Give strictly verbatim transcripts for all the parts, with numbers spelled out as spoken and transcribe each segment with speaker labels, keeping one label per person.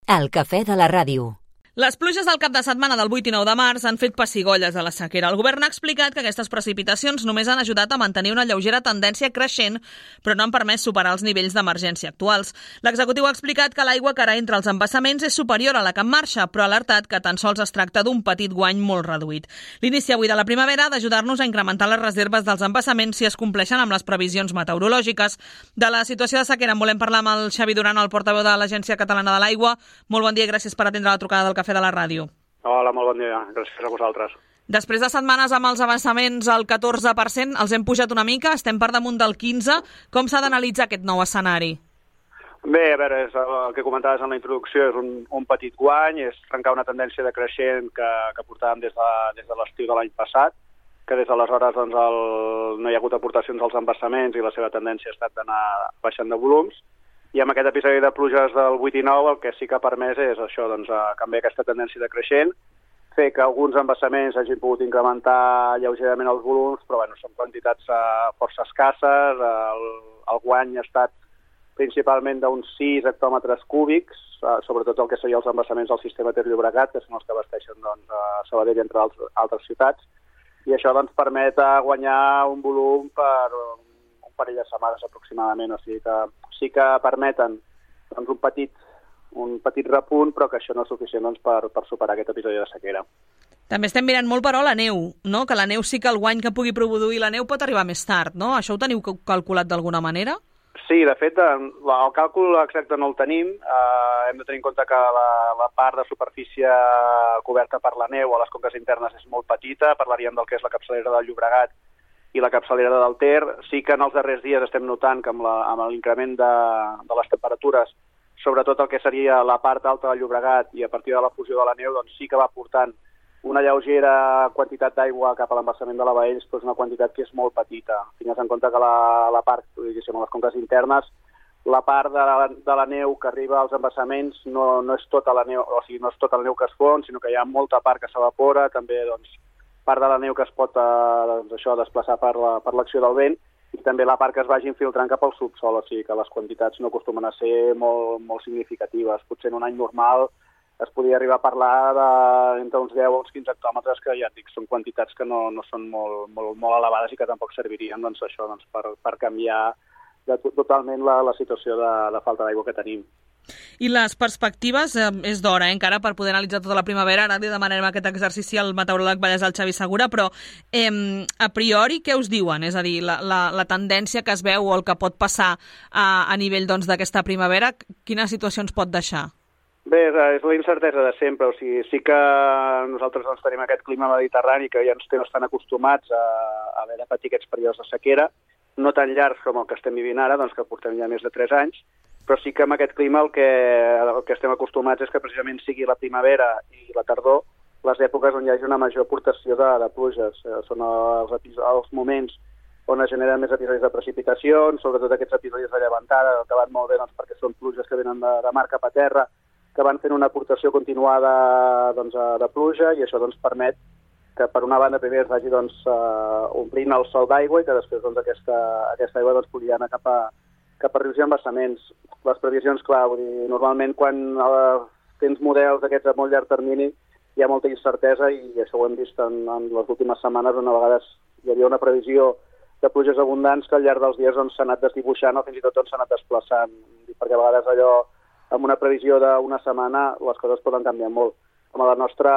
Speaker 1: El cafè de la ràdio.
Speaker 2: Les pluges del cap de setmana del vuit i nou de març han fet pessigolles a la sequera. El govern ha explicat que aquestes precipitacions només han ajudat a mantenir una lleugera tendència creixent, però no han permès superar els nivells d'emergència actuals. L'executiu ha explicat que l'aigua que ara entra als embassaments és superior a la que en marxa, però ha alertat que tan sols es tracta d'un petit guany molt reduït. L'inici avui de la primavera ha d'ajudar-nos a incrementar les reserves dels embassaments si es compleixen amb les previsions meteorològiques. De la situació de sequera en volem parlar amb el Xavi Duran, el portaveu de l'Agència Catalana de l'Aigua. Molt bon dia i gràcies per atendre la trucada del cafè de la ràdio.
Speaker 3: Hola, molt bon dia. Gràcies a vosaltres.
Speaker 2: Després de setmanes amb els avançaments al catorze per cent, els hem pujat una mica, estem per damunt del quinze per cent. Com s'ha d'analitzar aquest nou escenari?
Speaker 3: Bé, a veure, és el que comentaves en la introducció, és un, un petit guany, és trencar una tendència de creixent que, que portàvem des de, des de l'estiu de l'any passat, que des d'aleshores doncs, el, no hi ha hagut aportacions als embassaments i la seva tendència ha estat d'anar baixant de volums. I amb aquest episodi de pluges del vuit i nou el que sí que ha permès és això, doncs, canviar aquesta tendència de creixent, fer que alguns embassaments hagin pogut incrementar lleugerament els volums, però bueno, són quantitats uh, força escasses. El, el guany ha estat principalment d'uns sis hectòmetres cúbics, uh, sobretot el que seria els embassaments del sistema Ter Llobregat, que són els que abasteixen doncs, a Sabadell entre altres, altres ciutats, i això doncs, permet guanyar un volum per un parell de setmanes aproximadament, o sigui que sí que permeten doncs, un petit un petit repunt, però que això no és suficient doncs, per, per superar aquest episodi de sequera.
Speaker 2: També estem mirant molt, però, la neu, no? Que la neu sí que el guany que pugui produir la neu pot arribar més tard, no? Això ho teniu calculat d'alguna manera?
Speaker 3: Sí, de fet, el càlcul exacte no el tenim. Eh, hem de tenir en compte que la, la part de superfície coberta per la neu a les conques internes és molt petita. Parlaríem del que és la capçalera del Llobregat i la capçalera del Ter. Sí que en els darrers dies estem notant que amb, la, amb l'increment de, de les temperatures, sobretot el que seria la part alta del Llobregat i a partir de la fusió de la neu, doncs sí que va portant una lleugera quantitat d'aigua cap a l'embassament de la Baells, però és una quantitat que és molt petita. Tingues en compte que la, la part, diguéssim, a les conques internes, la part de la, de la neu que arriba als embassaments no, no és tota la neu, o sigui, no és tota la neu que es fon, sinó que hi ha molta part que s'evapora, també doncs, part de la neu que es pot eh, doncs, això, desplaçar per la, per l'acció del vent, i també la part que es vagi infiltrant cap al subsol, o sigui que les quantitats no acostumen a ser molt, molt significatives. Potser en un any normal es podria arribar a parlar d'entre uns deu o uns quinze hectòmetres, que ja et dic, són quantitats que no, no són molt, molt, molt elevades i que tampoc servirien doncs, això, doncs, per, per canviar de, totalment la, la situació de, de falta d'aigua que tenim.
Speaker 2: I les perspectives, eh, és d'hora, eh, encara, per poder analitzar tota la primavera. Ara li demanarem aquest exercici al meteoròleg vallès, el Xavi Segura, però eh, a priori què us diuen? És a dir, la, la, la tendència que es veu o el que pot passar a, a nivell doncs, d'aquesta primavera, quina situació ens pot deixar?
Speaker 3: Bé, és la incertesa de sempre, o sigui, sí que nosaltres doncs, tenim aquest clima mediterrani que ja ens tenen estan acostumats a, a haver de patir aquests períodes de sequera, no tan llargs com el que estem vivint ara, doncs que portem ja més de tres anys, però sí que amb aquest clima el que, el que estem acostumats és que precisament sigui la primavera i la tardor les èpoques on hi hagi una major aportació de, de pluges. Són els, els moments on es generen més episodis de precipitacions, sobretot aquests episodis de llevantada, que van molt bé doncs, perquè són pluges que venen de, de mar cap a terra, que van fent una aportació continuada doncs, de pluja, i això doncs, permet que per una banda primer es vagi doncs, uh, omplint el sòl d'aigua i que després doncs, aquesta, aquesta aigua doncs, pugui anar cap a, cap a rius i embassaments. Les previsions, clar, vull dir, normalment quan uh, tens models d'aquests a molt llarg termini hi ha molta incertesa, i això ho hem vist en, en les últimes setmanes, on a vegades hi havia una previsió de pluges abundants que al llarg dels dies doncs, s'ha anat desdibuixant o fins i tot doncs, s'ha anat desplaçant, perquè a vegades allò, amb una previsió d'una setmana, les coses poden canviar molt. Com la nostra,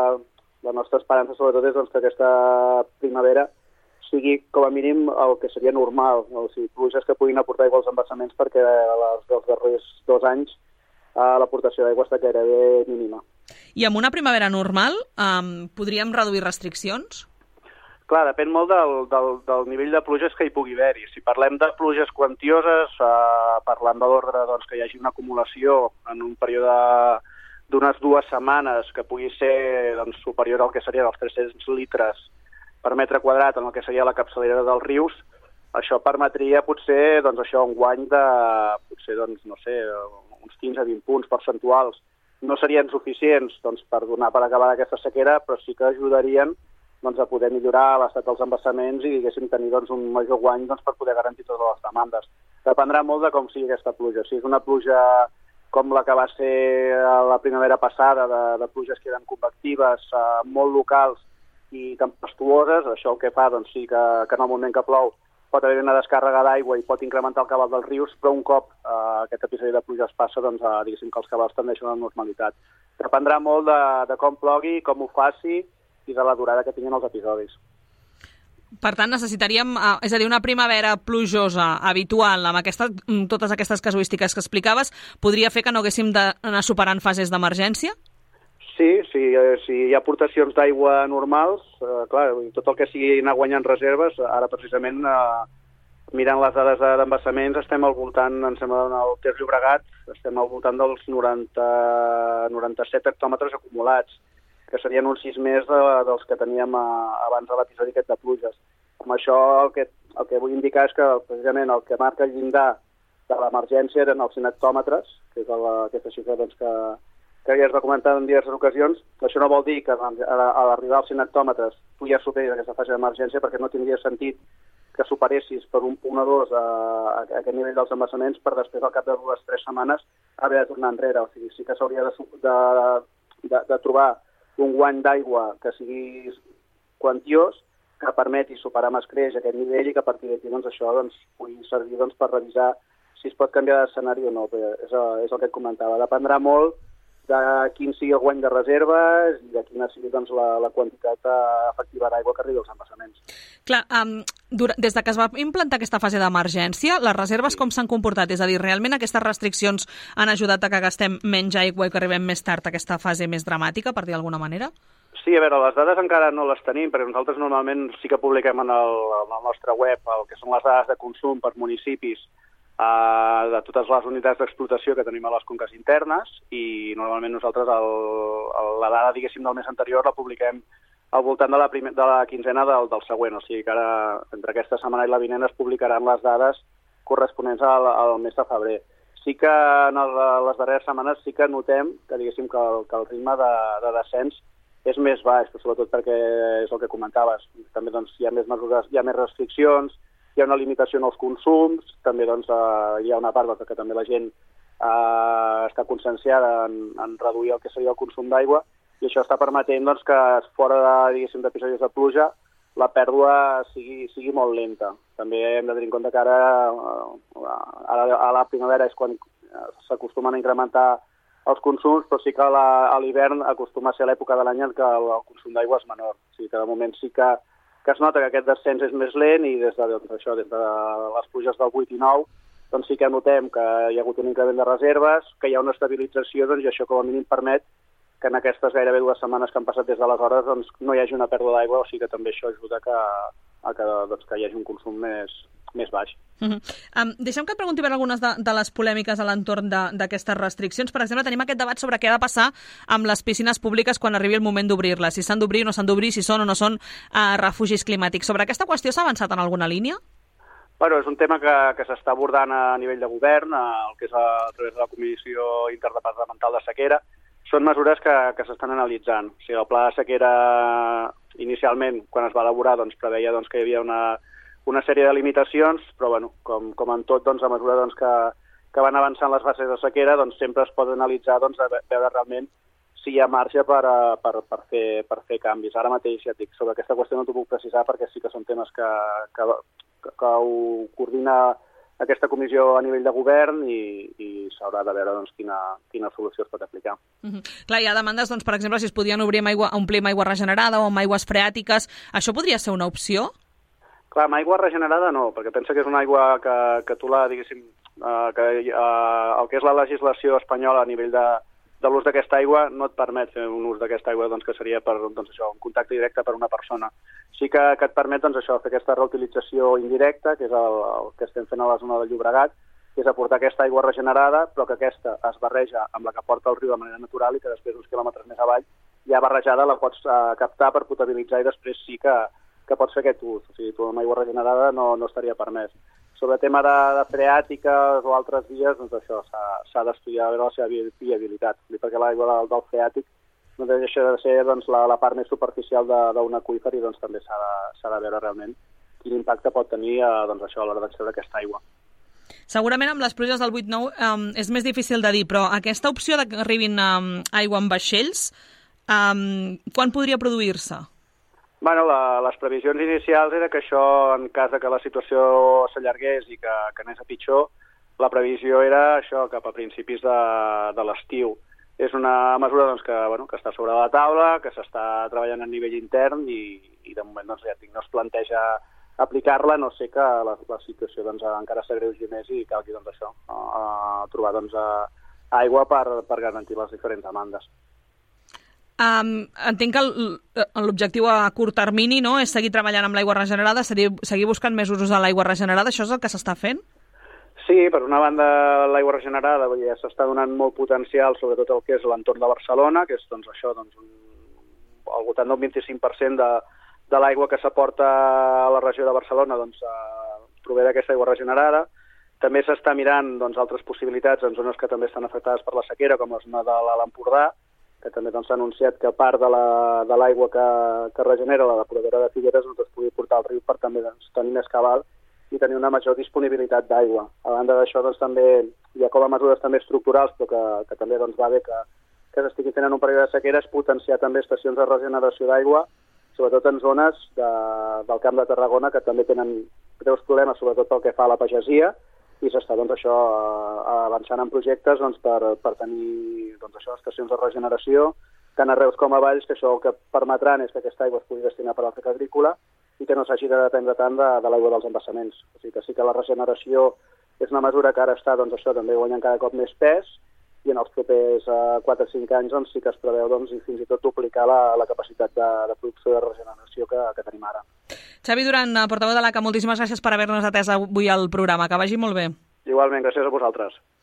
Speaker 3: la nostra esperança sobretot és doncs, que aquesta primavera sigui com a mínim el que seria normal, o sigui, pluges que puguin aportar aigua als embassaments, perquè les, dels darrers dos anys eh, l'aportació d'aigua està gairebé mínima.
Speaker 2: I amb una primavera normal um, podríem reduir restriccions?
Speaker 3: Clar, depèn molt del, del, del nivell de pluges que hi pugui haver-hi. Si parlem de pluges quantioses, eh, parlant de l'ordre doncs, que hi hagi una acumulació en un període d'unes dues setmanes que pugui ser doncs, superior al que seria dels tres-cents litres per metre quadrat en el que seria la capçalera dels rius, això permetria potser doncs, això, un guany de potser, doncs, no sé, uns quinze a vint punts percentuals. No serien suficients doncs, per donar per acabar aquesta sequera, però sí que ajudarien doncs, a poder millorar l'estat dels embassaments i diguéssim tenir doncs, un major guany doncs, per poder garantir totes les demandes. Dependrà molt de com sigui aquesta pluja. Si és una pluja com la que va ser primavera passada de, de pluges que eren convectives, uh, molt locals i tempestuoses. Això el que fa, doncs sí, que, que en el moment que plou pot haver una descàrrega d'aigua i pot incrementar el cabal dels rius, però un cop uh, aquest episodi de pluja es passa, doncs uh, diguéssim que els cabals tendeixen a la normalitat. Dependrà molt de, de com plogui, com ho faci i de la durada que tinguin els episodis.
Speaker 2: Per tant, necessitaríem, uh, és a dir, una primavera plujosa habitual amb aquesta, totes aquestes casuístiques que explicaves, podria fer que no haguéssim d'anar superant fases d'emergència?
Speaker 3: Sí, sí, eh, si hi ha aportacions d'aigua normals, eh, clar, tot el que sigui anar guanyant reserves, ara precisament eh, mirant les dades d'embassaments estem al voltant, em sembla, en el Ter Llobregat, estem al voltant dels noranta, noranta-set hectòmetres acumulats, que serien uns sis més de, dels que teníem a, abans de l'episodi aquest de pluges. Amb això el que, el que vull indicar és que precisament el que marca el llindar de l'emergència eren els cent hectòmetres, que és la, aquesta xifra doncs, que que ja es va comentar en diverses ocasions. Això no vol dir que a, a l'arribar als cent hectòmetres tu ja superis aquesta fase d'emergència, perquè no tindria sentit que superessis per un punt o dos a, a, a aquest nivell dels embassaments per després, al cap de dues o tres setmanes, haver de tornar enrere. O sigui, sí que s'hauria de, de, de, de trobar un guany d'aigua que sigui quantiós, que permeti superar amb escreix aquest nivell i que a partir d'aquí doncs, això doncs, pugui servir doncs, per revisar si es pot canviar d'escenari o no. Però és, és el que et comentava. Dependrà molt de quin sigui el guany de reserves i de quina sigui doncs, la, la quantitat efectiva d'aigua que arribi als embassaments.
Speaker 2: Clar, um, des de que es va implantar aquesta fase d'emergència, les reserves com s'han comportat? És a dir, realment aquestes restriccions han ajudat a que gastem menys aigua i que arribem més tard a aquesta fase més dramàtica, per dir d'alguna manera?
Speaker 3: Sí, a veure, les dades encara no les tenim, perquè nosaltres normalment sí que publiquem en el, en el nostre web el que són les dades de consum per municipis Uh, de totes les unitats d'explotació que tenim a les conques internes i normalment nosaltres el, el, la dada, diguéssim, del mes anterior la publiquem al voltant de la, primer, de la quinzena del, del següent, o sigui que ara entre aquesta setmana i la vinent es publicaran les dades corresponents al, al mes de febrer. Sí que en el, les darreres setmanes sí que notem que, diguéssim, que el, que el ritme de, de descens és més baix, però sobretot perquè és el que comentaves, també doncs, hi ha més mesures, hi ha més restriccions, hi ha una limitació en els consums, també doncs, eh, hi ha una part que també la gent eh, està conscienciada en, en reduir el que seria el consum d'aigua i això està permetent doncs, que fora de, diguéssim, d'episodis de pluja la pèrdua sigui, sigui molt lenta. També hem de tenir en compte que ara, ara a la primavera és quan s'acostumen a incrementar els consums, però sí que la, a l'hivern acostuma a ser l'època de l'any en què el, el consum d'aigua és menor. O sigui que de moment sí que que es nota que aquest descens és més lent i des de, doncs, això, des de les pluges del vuit i nou doncs sí que notem que hi ha hagut un increment de reserves, que hi ha una estabilització doncs, i això com a mínim permet que en aquestes gairebé dues setmanes que han passat des d'aleshores doncs, no hi hagi una pèrdua d'aigua, o sigui que també això ajuda que, a que, doncs, que hi hagi un consum més, més baix.
Speaker 2: Uh-huh. um, deixem que et pregunti per algunes de, de les polèmiques a l'entorn d'aquestes restriccions. Per exemple, tenim aquest debat sobre què ha de passar amb les piscines públiques quan arribi el moment d'obrir-les, si s'han d'obrir o no s'han d'obrir, si són o no són uh, refugis climàtics. Sobre aquesta qüestió s'ha avançat en alguna línia?
Speaker 3: Bueno, és un tema que, que s'està abordant a nivell de govern, el que és a, a través de la Comissió Interdepartamental de Sequera. Són mesures que, que s'estan analitzant. O sigui, el pla de sequera, inicialment, quan es va elaborar, doncs, preveia doncs, que hi havia una, una sèrie de limitacions, però bueno, com, com en tot, doncs, a mesura doncs, que, que van avançant les fases de sequera, doncs, sempre es pot analitzar doncs, a veure realment si hi ha marge per, per, per, fer, per fer canvis. Ara mateix, ja et dic, sobre aquesta qüestió no t'ho puc precisar perquè sí que són temes que, que, que, que ho coordina aquesta comissió a nivell de govern i, i s'haurà de veure doncs, quina, quina solució es pot aplicar.
Speaker 2: Uh-huh. Clar, hi ha demandes, doncs, per exemple, si es podien obrir amb aigua, omplir amb aigua regenerada o amb aigües freàtiques. Això podria ser una opció?
Speaker 3: Clar, amb aigua regenerada no, perquè pensa que és una aigua que, que tu la, diguéssim, uh, que uh, el que és la legislació espanyola a nivell de, de l'ús d'aquesta aigua no et permet fer un ús d'aquesta aigua doncs, que seria per doncs, això, un contacte directe per una persona. Sí que, que et permet doncs, això, fer aquesta reutilització indirecta, que és el, el que estem fent a la zona del Llobregat, que és aportar aquesta aigua regenerada, però que aquesta es barreja amb la que porta el riu de manera natural i que després, uns quilòmetres més avall, ja barrejada la pots uh, captar per potabilitzar i després sí que, que pots fer aquest ús. O sigui, tu amb aigua regenerada no, no estaria permès. Sobre el tema de, de freàtiques o altres vies, doncs això s'ha d'estudiar a veure la seva viabilitat, perquè l'aigua del, del freàtic no deixa de ser doncs, la, la part més superficial d'un aqüífer i doncs, també s'ha de, de veure realment quin impacte pot tenir eh, doncs, això, a l'hora d'extreure aquesta aigua.
Speaker 2: Segurament amb les pluges del vuit nou um, és més difícil de dir, però aquesta opció de que arribin um, aigua en vaixells, um, quan podria produir-se?
Speaker 3: Bueno, la, les previsions inicials era que això, en cas de que la situació s'allargués i que, que anés a pitjor, la previsió era això, cap a principis de, de l'estiu. És una mesura doncs, que, bueno, que està sobre la taula, que s'està treballant a nivell intern i, i de moment doncs, ja dic, no es planteja aplicar-la, no sé que la, la situació doncs, encara s'agreugi més i calgui doncs, això, a, a trobar doncs, a, aigua per, per garantir les diferents demandes.
Speaker 2: Um, entenc que l'objectiu a curt termini, no?, és seguir treballant amb l'aigua regenerada, seguir, seguir buscant més usos de l'aigua regenerada. Això és el que s'està fent?
Speaker 3: Sí, per una banda l'aigua regenerada ja s'està donant molt potencial, sobretot el que és l'entorn de Barcelona, que és doncs, això, doncs, un, al voltant del vint-i-cinc per cent de, de l'aigua que s'aporta a la regió de Barcelona doncs, eh, prové d'aquesta aigua regenerada. També s'està mirant doncs, altres possibilitats en zones que també estan afectades per la sequera, com la zona de l'Alt Empordà, que també s'ha doncs, anunciat que part de l'aigua la, que, que regenera la depuradora de Figueres doncs, es pugui portar al riu per també doncs, tenir més cabal i tenir una major disponibilitat d'aigua. A banda d'això, doncs, també hi ha com a mesures també estructurals, però que, que també doncs, va bé que, que s'estigui fent en un període de sequera, és potenciar també estacions de regeneració d'aigua, sobretot en zones de, del Camp de Tarragona, que també tenen greus problemes, sobretot pel que fa a la pagesia, i s'està doncs, això, avançant en projectes doncs, per, per tenir doncs, això, estacions de regeneració, tant a Reus com a Valls, que això el que permetran és que aquesta aigua es pugui destinar per a la seca agrícola i que no s'hagi de dependre tant de, de l'aigua dels embassaments. O sigui que sí que la regeneració és una mesura que ara està doncs, això, també guanyant cada cop més pes i en els propers uh, quatre o cinc anys doncs, sí que es preveu doncs, i fins i tot duplicar la, la capacitat de, de producció de regeneració que, que tenim ara.
Speaker 2: Xavi Duran, portaveu de l'A C A, moltíssimes gràcies per haver-nos atès avui al programa. Que vagi molt bé.
Speaker 3: Igualment, gràcies a vosaltres.